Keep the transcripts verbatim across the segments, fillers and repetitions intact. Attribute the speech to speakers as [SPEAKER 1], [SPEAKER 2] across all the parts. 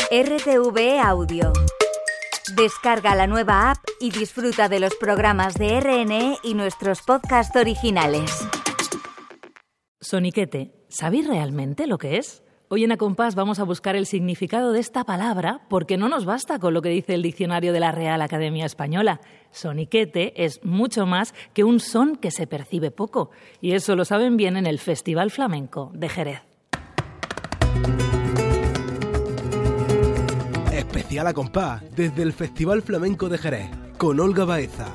[SPEAKER 1] R T V E Audio. Descarga la nueva app y disfruta de los programas de R N E y nuestros podcasts originales.
[SPEAKER 2] Soniquete, ¿sabéis realmente lo que es? Hoy en A Compás vamos a buscar el significado de esta palabra porque no nos basta con lo que dice el diccionario de la Real Academia Española. Soniquete es mucho más que un son que se percibe poco. Y eso lo saben bien en el Festival Flamenco de Jerez.
[SPEAKER 3] Especial A Compás desde el Festival Flamenco de Jerez con Olga Baeza.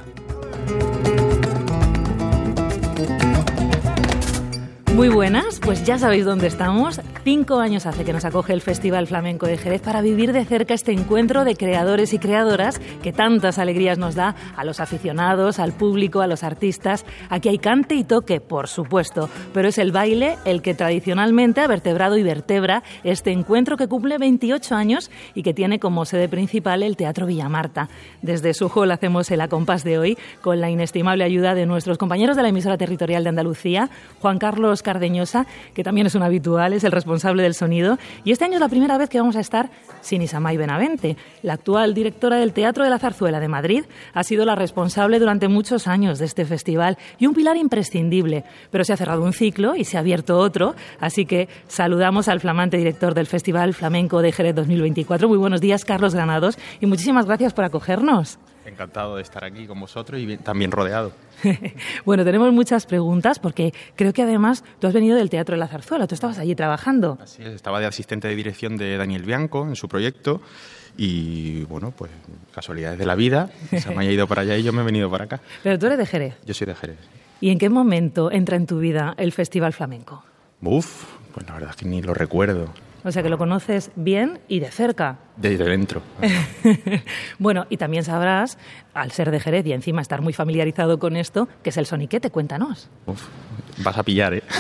[SPEAKER 2] Muy buenas, pues ya sabéis dónde estamos. Cinco años hace que nos acoge el Festival Flamenco de Jerez para vivir de cerca este encuentro de creadores y creadoras que tantas alegrías nos da a los aficionados, al público, a los artistas. Aquí hay cante y toque, por supuesto, pero es el baile el que tradicionalmente ha vertebrado y vertebra este encuentro que cumple veintiocho años y que tiene como sede principal el Teatro Villamarta. Desde su hall hacemos el A Compás de hoy con la inestimable ayuda de nuestros compañeros de la emisora territorial de Andalucía, Juan Carlos Cardeñosa, que también es un habitual, es el responsable del sonido, y este año es la primera vez que vamos a estar sin Isamay Benavente. La actual directora del Teatro de la Zarzuela de Madrid ha sido la responsable durante muchos años de este festival y un pilar imprescindible, pero se ha cerrado un ciclo y se ha abierto otro, así que saludamos al flamante director del Festival Flamenco de Jerez dos mil veinticuatro. Muy buenos días, Carlos Granados, y muchísimas gracias por acogernos.
[SPEAKER 4] Encantado de estar aquí con vosotros y bien, también rodeado.
[SPEAKER 2] Bueno, tenemos muchas preguntas porque creo que además tú has venido del Teatro de la Zarzuela, tú estabas allí trabajando.
[SPEAKER 4] Así es, estaba de asistente de dirección de Daniel Bianco en su proyecto y, bueno, pues casualidades de la vida, se me ha ido para allá y yo me he venido para acá.
[SPEAKER 2] Pero tú eres de Jerez.
[SPEAKER 4] Yo soy de Jerez.
[SPEAKER 2] ¿Y en qué momento entra en tu vida el Festival Flamenco?
[SPEAKER 4] Uf, pues la verdad es que ni lo recuerdo.
[SPEAKER 2] O sea, que lo conoces bien y de cerca.
[SPEAKER 4] Desde dentro.
[SPEAKER 2] Bueno, y también sabrás, al ser de Jerez y encima estar muy familiarizado con esto, que es el soniquete. Cuéntanos.
[SPEAKER 4] Uf, vas a pillar, ¿eh?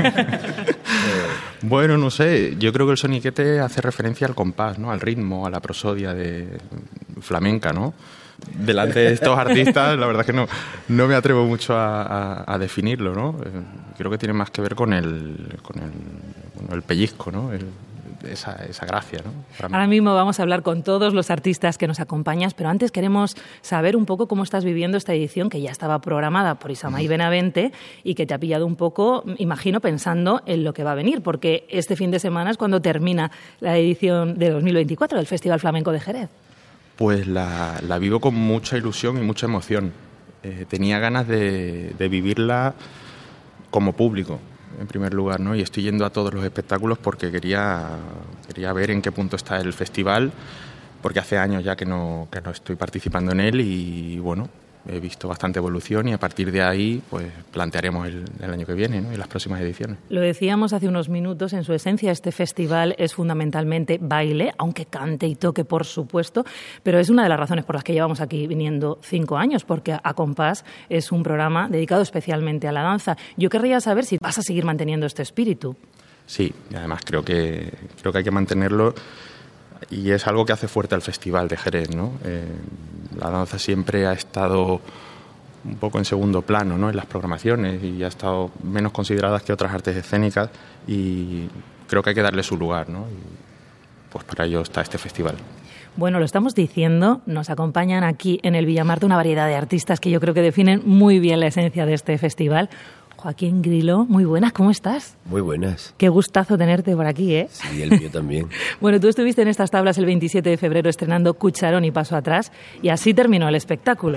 [SPEAKER 4] Bueno, no sé, yo creo que el soniquete hace referencia al compás, ¿no? Al ritmo, a la prosodia de flamenca, ¿no? Delante de estos artistas, la verdad es que no, no me atrevo mucho a, a, a definirlo, ¿no? Creo que tiene más que ver con el, con el, bueno, el pellizco, ¿no? El, esa, esa gracia, ¿no?
[SPEAKER 2] Ahora mismo vamos a hablar con todos los artistas que nos acompañas, pero antes queremos saber un poco cómo estás viviendo esta edición que ya estaba programada por Isamay Benavente y que te ha pillado un poco, imagino, pensando en lo que va a venir, porque este fin de semana es cuando termina la edición de dos mil veinticuatro del Festival Flamenco de Jerez.
[SPEAKER 4] Pues la, la vivo con mucha ilusión y mucha emoción. Eh, tenía ganas de, de vivirla como público, en primer lugar, ¿no? Y estoy yendo a todos los espectáculos porque quería, quería ver en qué punto está el festival, porque hace años ya que no, que no estoy participando en él y, bueno, he visto bastante evolución y a partir de ahí pues plantearemos el, el año que viene, ¿no? Y las próximas ediciones.
[SPEAKER 2] Lo decíamos hace unos minutos, en su esencia este festival es fundamentalmente baile, aunque cante y toque, por supuesto, pero es una de las razones por las que llevamos aquí viniendo cinco años, porque A Compás es un programa dedicado especialmente a la danza. Yo querría saber si vas a seguir manteniendo este espíritu.
[SPEAKER 4] Sí, y además creo que, creo que hay que mantenerlo. Y es algo que hace fuerte al Festival de Jerez, ¿no? Eh, la danza siempre ha estado un poco en segundo plano, ¿no? En las programaciones y ha estado menos considerada que otras artes escénicas y creo que hay que darle su lugar, ¿no? Y pues para ello está este festival.
[SPEAKER 2] Bueno, lo estamos diciendo, nos acompañan aquí en el Villamarta una variedad de artistas que yo creo que definen muy bien la esencia de este festival. Joaquín Griló, muy buenas, ¿cómo estás?
[SPEAKER 5] Muy buenas.
[SPEAKER 2] Qué gustazo tenerte por aquí, ¿eh?
[SPEAKER 5] Sí, el mío también.
[SPEAKER 2] Bueno, tú estuviste en estas tablas el veintisiete de febrero estrenando Cucharón y Paso Atrás y así terminó el espectáculo.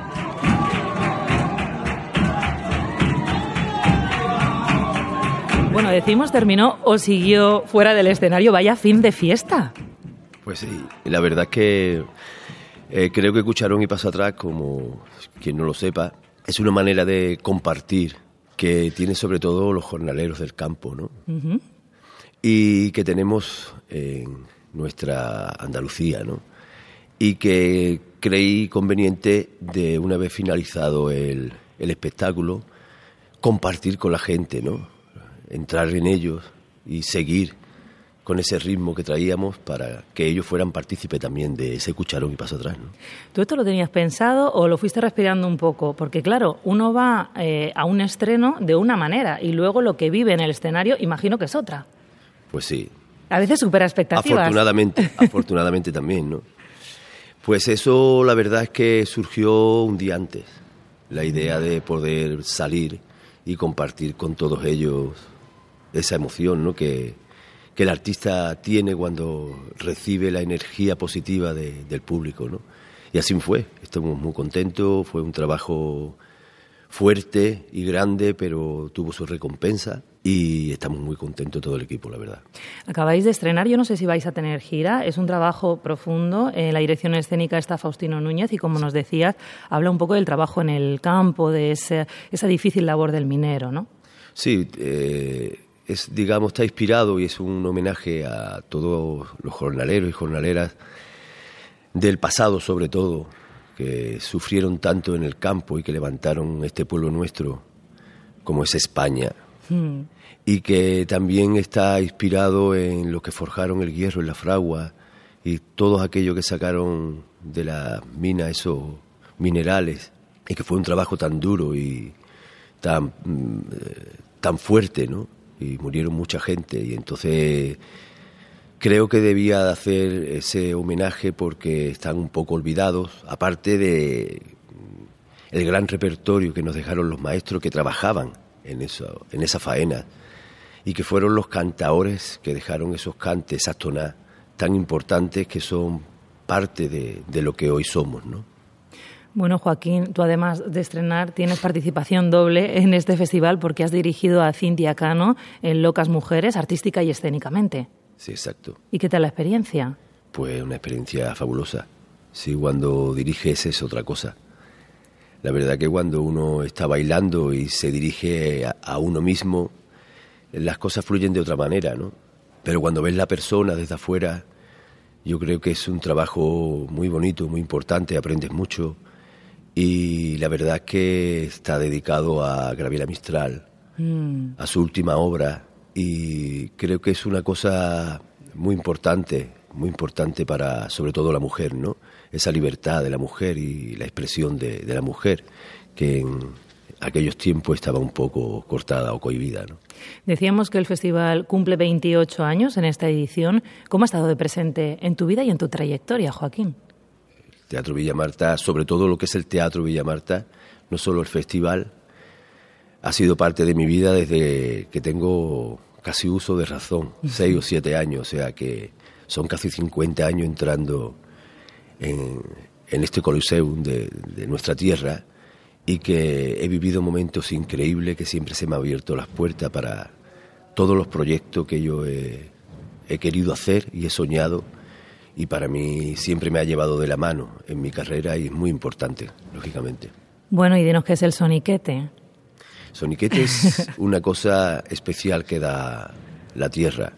[SPEAKER 2] Bueno, decimos terminó o siguió fuera del escenario, vaya fin de fiesta.
[SPEAKER 5] Pues sí, la verdad es que eh, creo que Cucharón y Paso Atrás, como quien no lo sepa, es una manera de compartir que tienen sobre todo los jornaleros del campo, ¿no? Uh-huh. Y que tenemos en nuestra Andalucía, ¿no? Y que creí conveniente, de una vez finalizado el, el espectáculo, compartir con la gente, ¿no? Entrar en ellos y seguir con ese ritmo que traíamos para que ellos fueran partícipes también de ese Cucharón y Paso Atrás, ¿no?
[SPEAKER 2] ¿Tú esto lo tenías pensado o lo fuiste respirando un poco? Porque claro, uno va eh, a un estreno de una manera y luego lo que vive en el escenario imagino que es otra.
[SPEAKER 5] Pues sí,
[SPEAKER 2] A veces supera expectativas.
[SPEAKER 5] Afortunadamente, afortunadamente también, ¿no? Pues eso, la verdad es que surgió un día antes. La idea de poder salir y compartir con todos ellos esa emoción, ¿no?, que, que el artista tiene cuando recibe la energía positiva de, del público, ¿no? Y así fue. Estamos muy contentos. Fue un trabajo fuerte y grande, pero tuvo su recompensa y estamos muy contentos todo el equipo, la verdad.
[SPEAKER 2] Acabáis de estrenar, yo no sé si vais a tener gira, es un trabajo profundo, en la dirección escénica está Faustino Núñez y, como nos decías, habla un poco del trabajo en el campo, de ese, esa difícil labor del minero, ¿no?
[SPEAKER 5] Sí, eh, es, digamos, está inspirado y es un homenaje a todos los jornaleros y jornaleras del pasado, sobre todo, que sufrieron tanto en el campo y que levantaron este pueblo nuestro, como es España, mm. y que también está inspirado en los que forjaron el hierro en la fragua y todos aquellos que sacaron de la mina esos minerales, y que fue un trabajo tan duro y tan, eh, tan fuerte, ¿no? Y murieron mucha gente, y entonces creo que debía de hacer ese homenaje porque están un poco olvidados, aparte de el gran repertorio que nos dejaron los maestros que trabajaban en, eso, en esa faena, y que fueron los cantaores que dejaron esos cantes, esas tonadas tan importantes que son parte de, de lo que hoy somos, ¿no?
[SPEAKER 2] Bueno, Joaquín, tú además de estrenar tienes participación doble en este festival porque has dirigido a Cintia Cano en Locas Mujeres, artística y escénicamente.
[SPEAKER 5] Sí, exacto.
[SPEAKER 2] ¿Y qué tal la experiencia?
[SPEAKER 5] Pues una experiencia fabulosa. Sí, cuando diriges es otra cosa. La verdad que cuando uno está bailando y se dirige a, a uno mismo, las cosas fluyen de otra manera, ¿no? Pero cuando ves la persona desde afuera, yo creo que es un trabajo muy bonito, muy importante, aprendes mucho. Y la verdad es que está dedicado a Gabriela Mistral, mm. a su última obra. Y creo que es una cosa muy importante, muy importante para, sobre todo, la mujer, ¿no? Esa libertad de la mujer y la expresión de, de la mujer, que en aquellos tiempos estaba un poco cortada o cohibida, ¿no?
[SPEAKER 2] Decíamos que el festival cumple veintiocho años en esta edición. ¿Cómo ha estado de presente en tu vida y en tu trayectoria, Joaquín?
[SPEAKER 5] El Teatro Villa Marta, sobre todo lo que es el Teatro Villa Marta, no solo el festival, ha sido parte de mi vida desde que tengo casi uso de razón, seis o siete años, o sea que son casi cincuenta años entrando en, en este Coliseum de, de nuestra tierra, y que he vivido momentos increíbles, que siempre se me han abierto las puertas para todos los proyectos que yo he, he querido hacer y he soñado, y para mí siempre me ha llevado de la mano en mi carrera y es muy importante, lógicamente.
[SPEAKER 2] Bueno, y dinos qué es el soniquete.
[SPEAKER 5] Soniquete es una cosa especial que da la tierra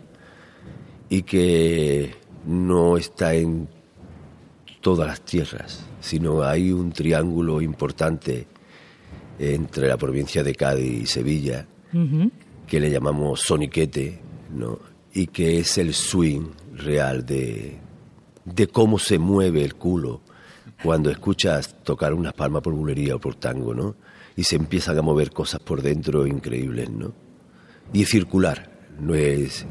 [SPEAKER 5] y que no está en todas las tierras, sino hay un triángulo importante entre la provincia de Cádiz y Sevilla, uh-huh. que le llamamos soniquete, ¿no? Y que es el swing real de, de cómo se mueve el culo cuando escuchas tocar unas palmas por bulería o por tango, ¿no? Y se empiezan a mover cosas por dentro increíbles, ¿no? Y es circular, no es,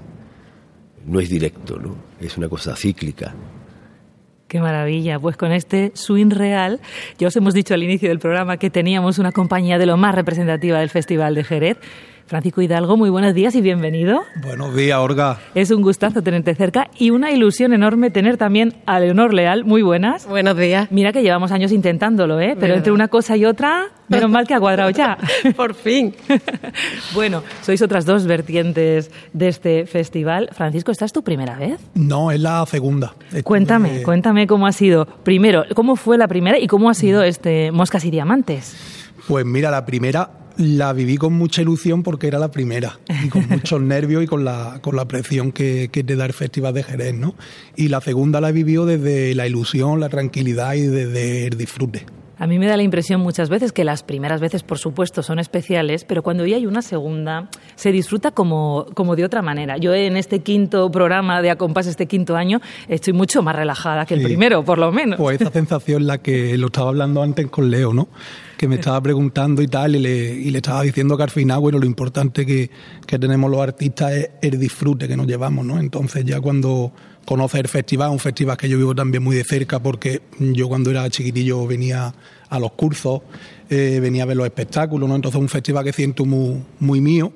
[SPEAKER 5] no es directo, ¿no? Es una cosa cíclica.
[SPEAKER 2] ¡Qué maravilla! Pues con este swing real, ya os hemos dicho al inicio del programa que teníamos una compañía de lo más representativa del Festival de Jerez. Francisco Hidalgo, muy buenos días y bienvenido.
[SPEAKER 3] Buenos días, Olga.
[SPEAKER 2] Es un gustazo tenerte cerca y una ilusión enorme tener también a Leonor Leal. Muy buenas.
[SPEAKER 6] Buenos días.
[SPEAKER 2] Mira que llevamos años intentándolo, ¿eh? Pero ¿verdad? Entre una cosa y otra, menos mal que ha cuadrado ya.
[SPEAKER 6] Por fin.
[SPEAKER 2] Bueno, sois otras dos vertientes de este festival. Francisco, ¿esta es tu primera vez?
[SPEAKER 3] No, es la segunda.
[SPEAKER 2] Cuéntame, eh... cuéntame cómo ha sido. Primero, ¿cómo fue la primera y cómo ha sido este Moscas y Diamantes?
[SPEAKER 3] Pues mira, la primera la viví con mucha ilusión porque era la primera y con muchos nervios y con la con la presión que, que te da el Festival de Jerez, ¿no? Y la segunda la he vivido desde la ilusión, la tranquilidad y desde el disfrute.
[SPEAKER 2] A mí me da la impresión muchas veces que las primeras veces, por supuesto, son especiales, pero cuando ya hay una segunda, se disfruta como, como de otra manera. Yo en este quinto programa de A Compás, este quinto año, estoy mucho más relajada que el sí. primero, por lo menos.
[SPEAKER 3] Pues esa sensación la que lo estaba hablando antes con Leo, ¿no? Que me estaba preguntando y tal, y le, y le estaba diciendo que al final, bueno, lo importante que, que tenemos los artistas es el disfrute que nos llevamos, ¿no? Entonces ya cuando conoces el festival, un festival que yo vivo también muy de cerca, porque yo cuando era chiquitillo venía a los cursos, eh, venía a ver los espectáculos, ¿no? Entonces un festival que siento muy, muy mío,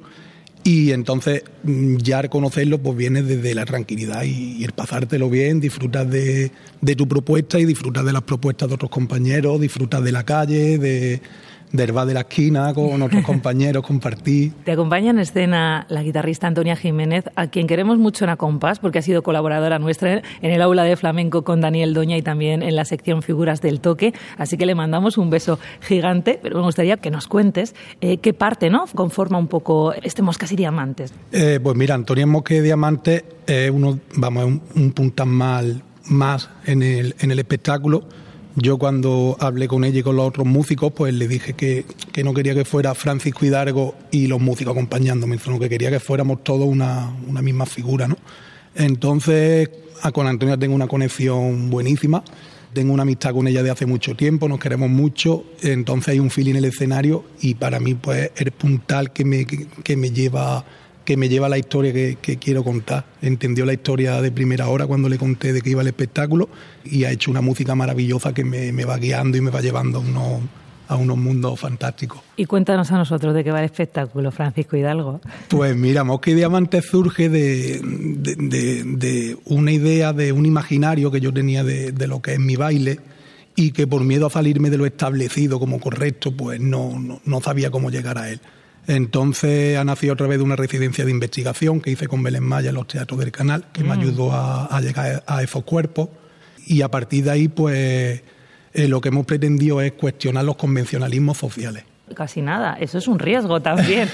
[SPEAKER 3] y entonces ya al conocerlo pues viene desde la tranquilidad y, y el pasártelo bien, disfrutas de, de tu propuesta y disfrutas de las propuestas de otros compañeros, disfrutas de la calle, de, del bar de la esquina con otros compañeros, compartir.
[SPEAKER 2] Te acompaña en escena la guitarrista Antonia Jiménez, a quien queremos mucho en A Compás, porque ha sido colaboradora nuestra en el aula de flamenco con Daniel Doña y también en la sección Figuras del Toque, así que le mandamos un beso gigante, pero me gustaría que nos cuentes eh, qué parte, ¿no?, conforma un poco este Moscas y Diamantes.
[SPEAKER 3] Eh, pues mira, Antonia Moscas y Diamantes es uno, vamos, un, un puntal más en el, en el espectáculo. Yo cuando hablé con ella y con los otros músicos, pues le dije que, que no quería que fuera Francisco Hidalgo y los músicos acompañándome, sino que quería que fuéramos todos una, una misma figura, ¿no? Entonces, con Antonia tengo una conexión buenísima, tengo una amistad con ella de hace mucho tiempo, nos queremos mucho, entonces hay un feeling en el escenario y para mí pues el puntal que me, que, que me lleva... que me lleva a la historia que, que quiero contar. Entendió la historia de primera hora cuando le conté de qué iba el espectáculo y ha hecho una música maravillosa que me, me va guiando y me va llevando a unos, a unos mundos fantásticos.
[SPEAKER 2] Y cuéntanos a nosotros de qué va el espectáculo, Francisco Hidalgo.
[SPEAKER 3] Pues mira, Moscas y Diamantes surge de, de, de, de una idea, de un imaginario que yo tenía de, de lo que es mi baile y que por miedo a salirme de lo establecido como correcto, pues no, no, no sabía cómo llegar a él. Entonces ha nacido a través de una residencia de investigación que hice con Belén Maya en los teatros del Canal, que mm. me ayudó a, a llegar a esos cuerpos. Y a partir de ahí, pues eh, lo que hemos pretendido es cuestionar los convencionalismos sociales.
[SPEAKER 2] Casi nada, eso es un riesgo también.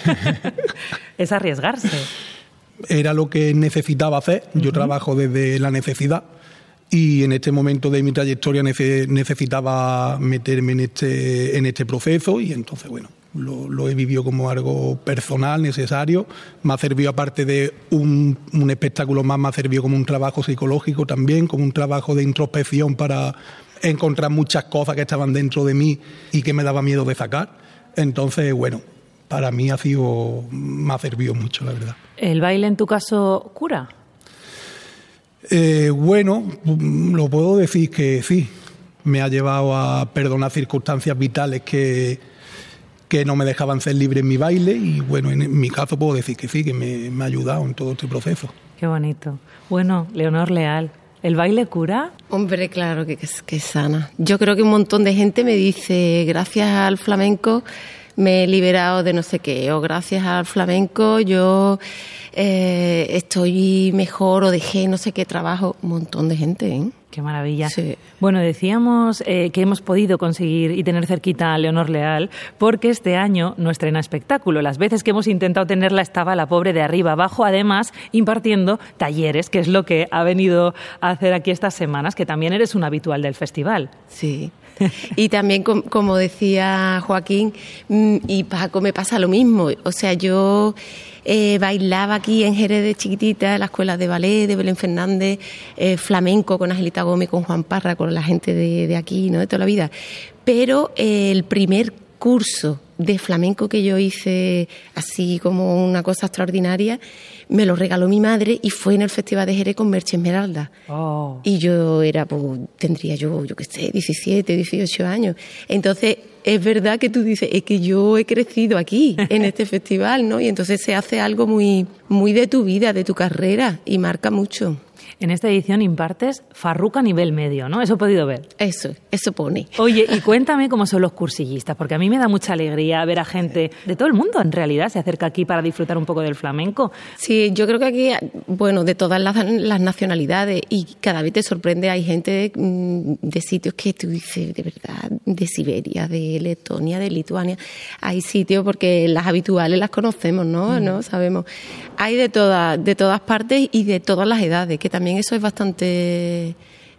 [SPEAKER 2] Es arriesgarse.
[SPEAKER 3] Era lo que necesitaba hacer. Yo uh-huh. trabajo desde la necesidad. Y en este momento de mi trayectoria necesitaba meterme en este, en este proceso y entonces, bueno, lo, lo he vivido como algo personal, necesario. Me ha servido, aparte de un, un espectáculo más, me ha servido como un trabajo psicológico también, como un trabajo de introspección para encontrar muchas cosas que estaban dentro de mí y que me daba miedo de sacar. Entonces, bueno, para mí ha sido, me ha servido mucho, la verdad.
[SPEAKER 2] ¿El baile en tu caso cura?
[SPEAKER 3] Eh, bueno, lo puedo decir que sí, me ha llevado a perdonar circunstancias vitales que, que no me dejaban ser libre en mi baile y bueno, en mi caso puedo decir que sí, que me, me ha ayudado en todo este proceso.
[SPEAKER 2] Qué bonito. Bueno, Leonor Leal, ¿el baile cura?
[SPEAKER 6] Hombre, claro que, que, que sana. Yo creo que un montón de gente me dice, gracias al flamenco me he liberado de no sé qué, o gracias al flamenco yo eh, estoy mejor o dejé no sé qué trabajo. Un montón de gente, ¿eh?
[SPEAKER 2] Qué maravilla.
[SPEAKER 6] Sí.
[SPEAKER 2] Bueno, decíamos eh, que hemos podido conseguir y tener cerquita a Leonor Leal porque este año no estrena espectáculo. Las veces que hemos intentado tenerla estaba la pobre de arriba abajo, además impartiendo talleres, que es lo que ha venido a hacer aquí estas semanas, que también eres un habitual del festival.
[SPEAKER 6] Sí. Y también, como decía Joaquín y Paco, me pasa lo mismo. O sea, yo eh, bailaba aquí en Jerez de chiquitita, en la escuela de ballet de Belén Fernández, eh, flamenco con Angelita Gómez, con Juan Parra, con la gente de, de aquí, ¿no?, de toda la vida. Pero eh, el primer curso de flamenco que yo hice así como una cosa extraordinaria me lo regaló mi madre y fue en el Festival de Jerez con Merche Esmeralda. Oh. Y yo era, pues, tendría yo, yo qué sé, diecisiete, dieciocho años. Entonces, es verdad que tú dices, es que yo he crecido aquí, en este festival, ¿no? Y entonces se hace algo muy, muy de tu vida, de tu carrera, y marca mucho.
[SPEAKER 2] En esta edición impartes farruca a nivel medio, ¿no? Eso he podido ver.
[SPEAKER 6] Eso, eso pone.
[SPEAKER 2] Oye, y cuéntame cómo son los cursillistas, porque a mí me da mucha alegría ver a gente de todo el mundo, en realidad, se acerca aquí para disfrutar un poco del flamenco.
[SPEAKER 6] Sí, yo creo que aquí, bueno, de todas las, las nacionalidades, y cada vez te sorprende, hay gente de, de sitios que tú dices, de verdad, de Siberia, de Letonia, de Lituania. Hay sitios, porque las habituales las conocemos, ¿no? Mm. ¿No? Sabemos. Hay de todas, de todas partes y de todas las edades, que también eso es bastante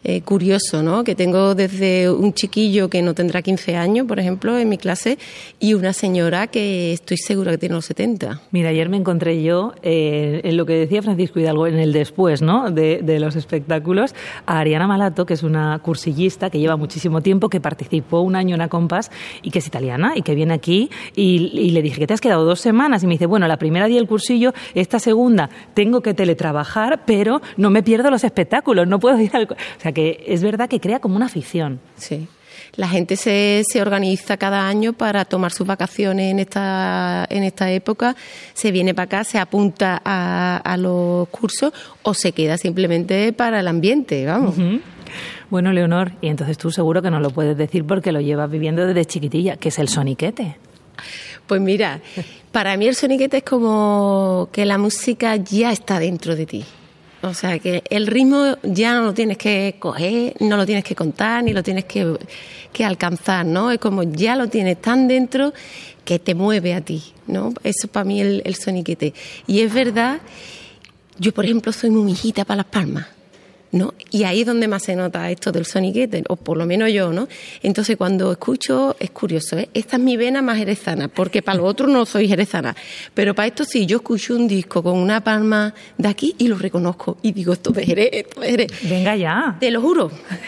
[SPEAKER 6] eh, curioso, ¿no? Que tengo desde un chiquillo que no tendrá quince años, por ejemplo, en mi clase, y una señora que estoy segura que tiene los setenta.
[SPEAKER 2] Mira, ayer me encontré yo, eh, en lo que decía Francisco Hidalgo, en el después, ¿no?, de, de los espectáculos, a Ariana Malato, que es una cursillista que lleva muchísimo tiempo, que participó un año en Acompás y que es italiana y que viene aquí, y, y le dije que te has quedado dos semanas y me dice, bueno, la primera di el cursillo, esta segunda tengo que teletrabajar, pero no me pierdo los espectáculos, no puedo ir al... O sea, que es verdad que crea como una afición.
[SPEAKER 6] Sí. La gente se, se organiza cada año para tomar sus vacaciones en esta, en esta época, se viene para acá, se apunta a, a los cursos o se queda simplemente para el ambiente, vamos. Uh-huh.
[SPEAKER 2] Bueno, Leonor, y entonces tú seguro que nos lo puedes decir porque lo llevas viviendo desde chiquitilla, ¿qué es el soniquete?
[SPEAKER 6] Pues mira, para mí el soniquete es como que la música ya está dentro de ti. O sea, que el ritmo ya no lo tienes que coger, no lo tienes que contar, ni lo tienes que, que alcanzar, ¿no? Es como ya lo tienes tan dentro que te mueve a ti, ¿no? Eso para mí es el, el soniquete. Y es verdad, yo por ejemplo soy muy mijita para las palmas, ¿no? Y ahí es donde más se nota esto del soniquete, o por lo menos yo, ¿no? Entonces cuando escucho, es curioso, ¿eh? Esta es mi vena más jerezana, porque para lo otro no soy jerezana, pero para esto sí, yo escucho un disco con una palma de aquí y lo reconozco, y digo, esto es Jerez, esto es Jerez.
[SPEAKER 2] Venga ya.
[SPEAKER 6] Te lo juro.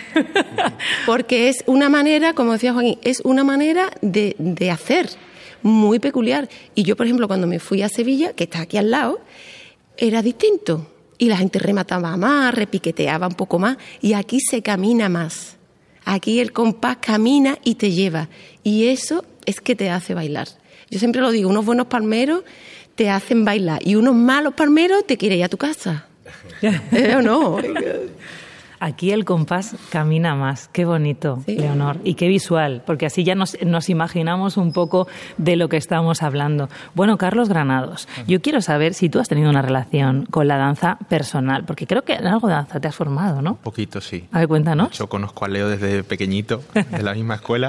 [SPEAKER 6] Porque es una manera, como decía Joaquín, es una manera de, de hacer muy peculiar. Y yo, por ejemplo, cuando me fui a Sevilla, que está aquí al lado, era distinto. Y la gente remataba más, repiqueteaba un poco más, y aquí se camina más. Aquí el compás camina y te lleva, y eso es que te hace bailar. Yo siempre lo digo, unos buenos palmeros te hacen bailar, y unos malos palmeros te quieren ir a tu casa. ¿Eh o no?
[SPEAKER 2] Aquí el compás camina más. Qué bonito, sí. Leonor. Y qué visual, porque así ya nos, nos imaginamos un poco de lo que estamos hablando. Bueno, Carlos Granados, yo quiero saber si tú has tenido una relación con la danza personal, porque creo que en algo de danza te has formado, ¿no? Un
[SPEAKER 4] poquito, sí.
[SPEAKER 2] A ver, cuéntanos.
[SPEAKER 4] Yo conozco a Leo desde pequeñito, de la misma escuela.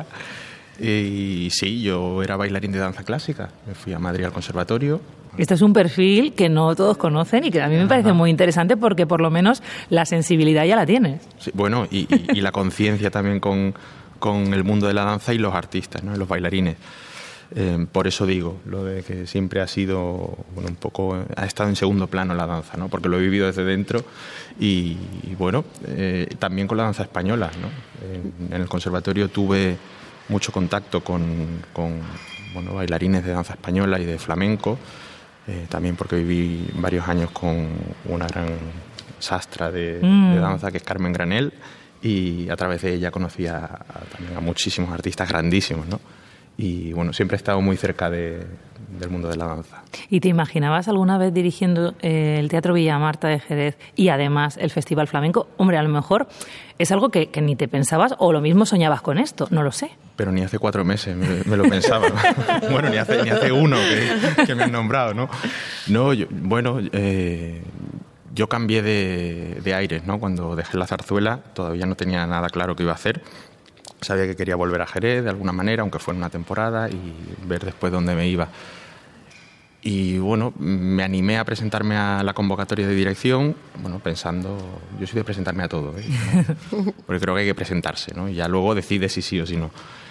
[SPEAKER 4] Y sí, yo era bailarín de danza clásica. Me fui a Madrid al conservatorio.
[SPEAKER 2] Este es un perfil que no todos conocen y que a mí me parece muy interesante porque por lo menos la sensibilidad ya la tienes. Sí,
[SPEAKER 4] bueno, y, y, y la conciencia también con, con el mundo de la danza y los artistas, ¿no? Y los bailarines. Eh, por eso digo, lo de que siempre ha sido, bueno, un poco, ha estado en segundo plano la danza, ¿no? Porque lo he vivido desde dentro y, y bueno, eh, también con la danza española, ¿no? En, en el conservatorio tuve mucho contacto con, con bueno, bailarines de danza española y de flamenco. Eh, también porque viví varios años con una gran sastra de, mm. de danza que es Carmen Granel, y a través de ella conocí a, a, también a muchísimos artistas grandísimos, ¿no? Y bueno, siempre he estado muy cerca de, del mundo de la danza.
[SPEAKER 2] ¿Y te imaginabas alguna vez dirigiendo eh, el Teatro Villa Marta de Jerez y además el Festival Flamenco? Hombre, a lo mejor es algo que, que ni te pensabas o lo mismo soñabas con esto, no lo sé.
[SPEAKER 4] Pero ni hace cuatro meses me, me lo pensaba. Bueno, ni hace, ni hace uno que, que me han nombrado, ¿no? No, yo, bueno, eh, yo cambié de, de aires, ¿no? Cuando dejé la zarzuela todavía no tenía nada claro qué iba a hacer. Sabía que quería volver a Jerez de alguna manera, aunque fuera una temporada, y ver después dónde me iba. Y bueno, me animé a presentarme a la convocatoria de dirección, bueno, pensando, yo soy de presentarme a todo, ¿eh? Porque creo que hay que presentarse, ¿no? Y ya luego decides si sí o si no.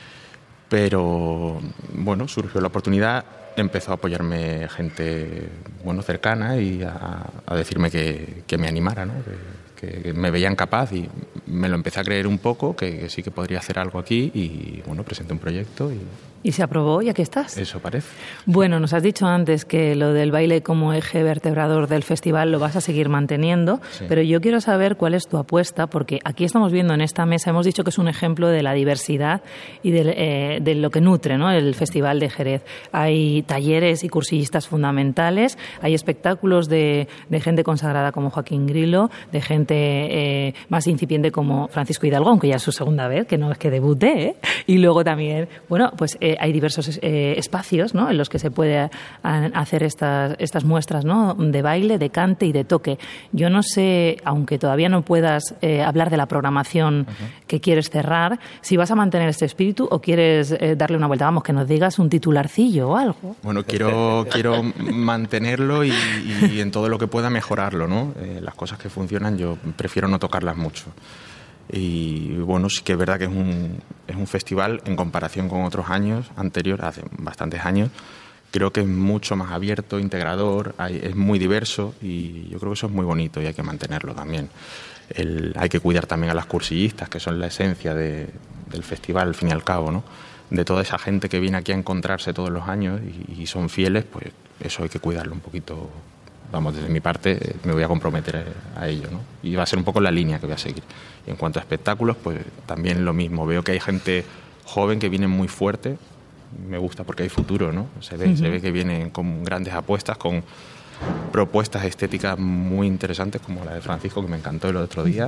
[SPEAKER 4] Pero bueno, surgió la oportunidad, empezó a apoyarme gente, bueno, cercana y a, a decirme que, que me animara, ¿no? Que, que me veían capaz y me lo empecé a creer un poco, que, que sí que podría hacer algo aquí y bueno, presenté un proyecto y...
[SPEAKER 2] ¿Y se aprobó y aquí estás?
[SPEAKER 4] Eso parece.
[SPEAKER 2] Bueno, nos has dicho antes que lo del baile como eje vertebrador del festival lo vas a seguir manteniendo, sí. Pero yo quiero saber cuál es tu apuesta, porque aquí estamos viendo en esta mesa, hemos dicho que es un ejemplo de la diversidad y de, eh, de lo que nutre, ¿no?, el Festival de Jerez. Hay talleres y cursillistas fundamentales, hay espectáculos de, de gente consagrada como Joaquín Grilo, de gente eh, más incipiente como Francisco Hidalgo, aunque ya es su segunda vez, que no es que debute, ¿eh? Y luego también, bueno, pues... Eh, hay diversos eh, espacios, ¿no?, en los que se puede hacer estas, estas muestras, ¿no?, de baile, de cante y de toque. Yo no sé, aunque todavía no puedas eh, hablar de la programación uh-huh. que quieres cerrar, si vas a mantener este espíritu o quieres eh, darle una vuelta. Vamos, que nos digas un titularcillo o algo.
[SPEAKER 4] Bueno, quiero, quiero mantenerlo y, y en todo lo que pueda mejorarlo, ¿no? Eh, las cosas que funcionan yo prefiero no tocarlas mucho. Y bueno, sí que es verdad que es un, es un festival, en comparación con otros años anteriores, hace bastantes años, creo que es mucho más abierto, integrador, hay, es muy diverso, y yo creo que eso es muy bonito y hay que mantenerlo también. El, hay que cuidar también a las cursillistas, que son la esencia de, del festival, al fin y al cabo, ¿no? De toda esa gente que viene aquí a encontrarse todos los años y, y son fieles, pues eso hay que cuidarlo un poquito. Vamos, desde mi parte me voy a comprometer a, a ello, ¿no? Y va a ser un poco la línea que voy a seguir. Y en cuanto a espectáculos, pues también lo mismo. Veo que hay gente joven que viene muy fuerte. Me gusta porque hay futuro, ¿no? Se ve, uh-huh. se ve que vienen con grandes apuestas, con propuestas estéticas muy interesantes, como la de Francisco, que me encantó el otro día.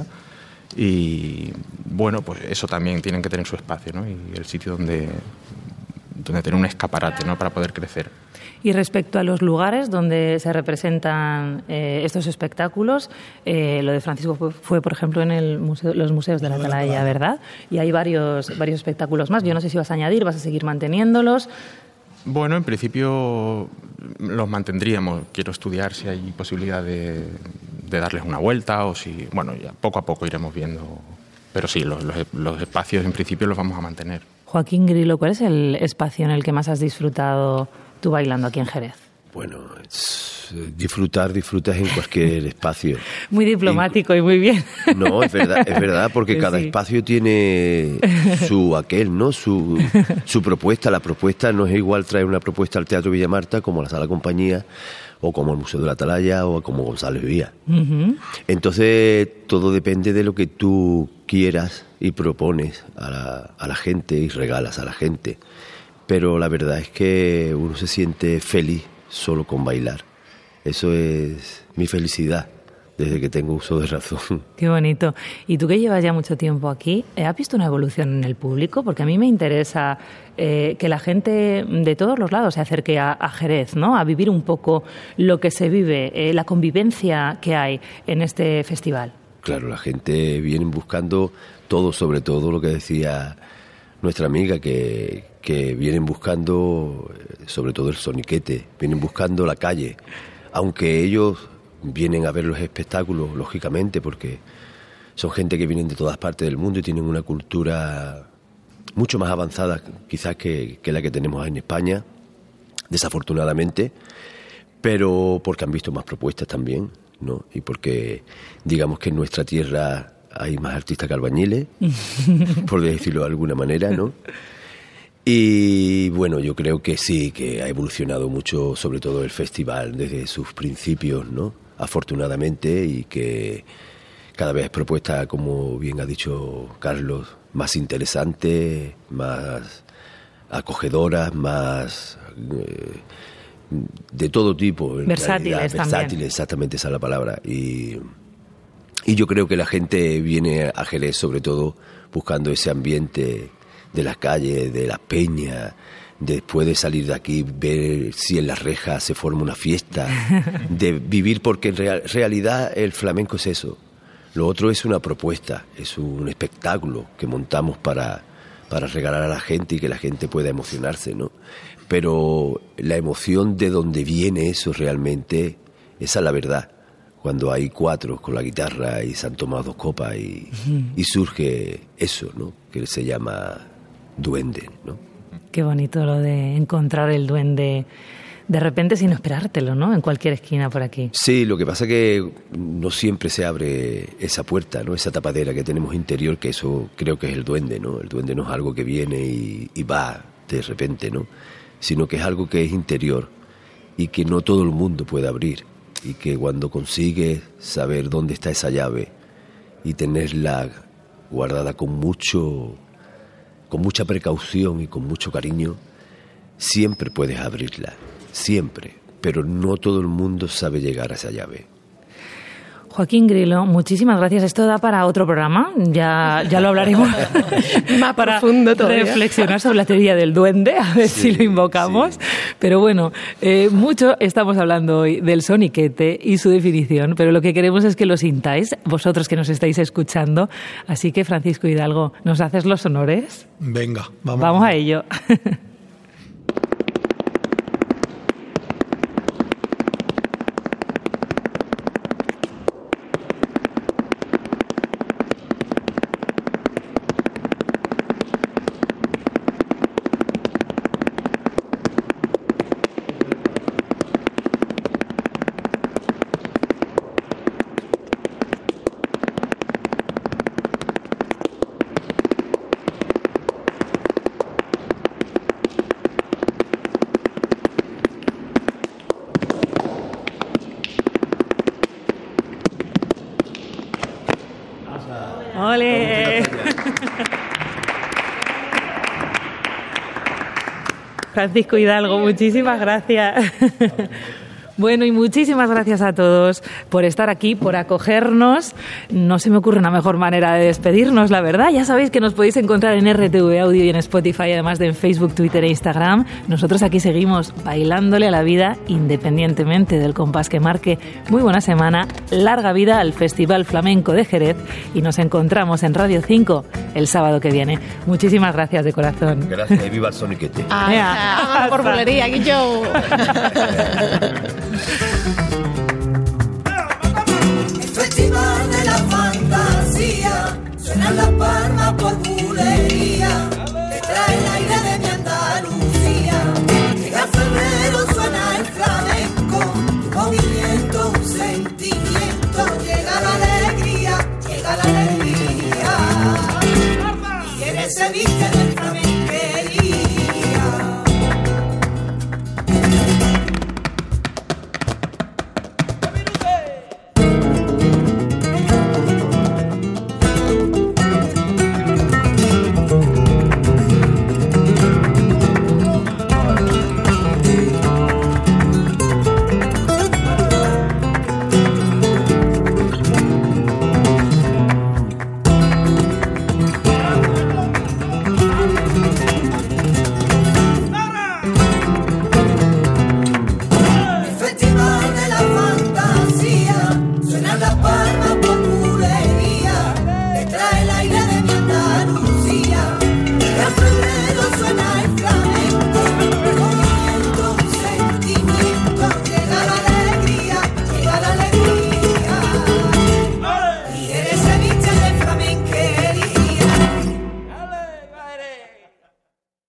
[SPEAKER 4] Y bueno, pues eso también tienen que tener su espacio, ¿no? Y el sitio donde, donde tener un escaparate, ¿no? Para poder crecer.
[SPEAKER 2] Y respecto a los lugares donde se representan eh, estos espectáculos, eh, lo de Francisco fue, fue, por ejemplo, en el museo, los museos de la Atalaya, ¿verdad? Y hay varios, varios espectáculos más. Yo no sé si vas a añadir, vas a seguir manteniéndolos.
[SPEAKER 4] Bueno, en principio los mantendríamos. Quiero estudiar si hay posibilidad de, de darles una vuelta o si... Bueno, ya poco a poco iremos viendo. Pero sí, los, los, los espacios en principio los vamos a mantener.
[SPEAKER 2] Joaquín Grilo, ¿cuál es el espacio en el que más has disfrutado tú bailando aquí en Jerez?
[SPEAKER 5] Bueno, es, disfrutar, disfrutas en cualquier espacio.
[SPEAKER 2] Muy diplomático y, y muy bien.
[SPEAKER 5] No, es verdad, es verdad, porque sí, cada espacio tiene su aquel, ¿no? Su, su propuesta. La propuesta no es igual traer una propuesta al Teatro Villa Marta como a la Sala Compañía, o como el Museo de la Atalaya, o como González Vía. Uh-huh. Entonces, todo depende de lo que tú quieras y propones a la, a la gente y regalas a la gente. Pero la verdad es que uno se siente feliz solo con bailar. Eso es mi felicidad desde que tengo uso de razón.
[SPEAKER 2] Qué bonito. Y tú que llevas ya mucho tiempo aquí, ¿has visto una evolución en el público? Porque a mí me interesa eh, que la gente de todos los lados se acerque a, a Jerez, ¿no? A vivir un poco lo que se vive, eh, la convivencia que hay en este festival.
[SPEAKER 5] Claro, la gente viene buscando todo, sobre todo lo que decía nuestra amiga, que, que vienen buscando, sobre todo el soniquete, vienen buscando la calle, aunque ellos vienen a ver los espectáculos, lógicamente, porque son gente que vienen de todas partes del mundo y tienen una cultura mucho más avanzada quizás que, que la que tenemos en España, desafortunadamente, pero porque han visto más propuestas también, ¿no? Y porque digamos que en nuestra tierra hay más artistas que albañiles, por decirlo de alguna manera, ¿no? Y bueno, yo creo que sí, que ha evolucionado mucho, sobre todo el festival, desde sus principios, ¿no? Afortunadamente, y que cada vez propuestas, como bien ha dicho Carlos, más interesantes, más acogedoras, más eh, de todo tipo.
[SPEAKER 2] Versátiles
[SPEAKER 5] realidad,
[SPEAKER 2] también.
[SPEAKER 5] Versátiles, exactamente esa es la palabra. Y... Y yo creo que la gente viene a Jerez sobre todo buscando ese ambiente de las calles, de las peñas, después de salir de aquí, ver si en las rejas se forma una fiesta, de vivir, porque en real, realidad el flamenco es eso. Lo otro es una propuesta, es un espectáculo que montamos para, para regalar a la gente y que la gente pueda emocionarse, ¿no? Pero la emoción de donde viene eso realmente, esa es la verdad. Cuando hay cuatro con la guitarra y se han tomado dos copas y, uh-huh. y surge eso, ¿no? Que se llama duende, ¿no?
[SPEAKER 2] Qué bonito lo de encontrar el duende de repente sin esperártelo, ¿no? En cualquier esquina por aquí.
[SPEAKER 5] Sí, lo que pasa es que no siempre se abre esa puerta, ¿no? Esa tapadera que tenemos interior, que eso creo que es el duende, ¿no? El duende no es algo que viene y, y va de repente, ¿no? Sino que es algo que es interior y que no todo el mundo puede abrir. Y que cuando consigues saber dónde está esa llave y tenerla guardada con mucho, con mucha precaución y con mucho cariño, siempre puedes abrirla, siempre, pero no todo el mundo sabe llegar a esa llave.
[SPEAKER 2] Joaquín Grilo, muchísimas gracias. Esto da para otro programa, ya, ya lo hablaremos
[SPEAKER 6] más
[SPEAKER 2] para
[SPEAKER 6] profundo todavía.
[SPEAKER 2] Reflexionar sobre la teoría del duende, a ver sí, si lo invocamos. Sí. Pero bueno, eh, mucho estamos hablando hoy del soniquete y su definición, pero lo que queremos es que lo sintáis, vosotros que nos estáis escuchando. Así que, Francisco Hidalgo, ¿nos haces los honores?
[SPEAKER 3] Venga, vamos.
[SPEAKER 2] Vamos a ello. ¡Ole! Francisco Hidalgo, muchísimas gracias. Bueno, y muchísimas gracias a todos por estar aquí, por acogernos. No se me ocurre una mejor manera de despedirnos, la verdad. Ya sabéis que nos podéis encontrar en R T V Audio y en Spotify, además de en Facebook, Twitter e Instagram. Nosotros aquí seguimos bailándole a la vida independientemente del compás que marque. Muy buena semana, larga vida al Festival Flamenco de Jerez y nos encontramos en Radio cinco el sábado que viene. Muchísimas gracias de corazón.
[SPEAKER 5] Gracias y viva el soniquete.
[SPEAKER 6] Ah, vamos por bolería, Guillo.
[SPEAKER 7] El festival de la fantasía, suenan las palmas por bulería, te trae el aire de mi Andalucía. Llega febrero, suena el flamenco, un movimiento, un sentimiento, llega la alegría, llega la alegría. Y en ese viste de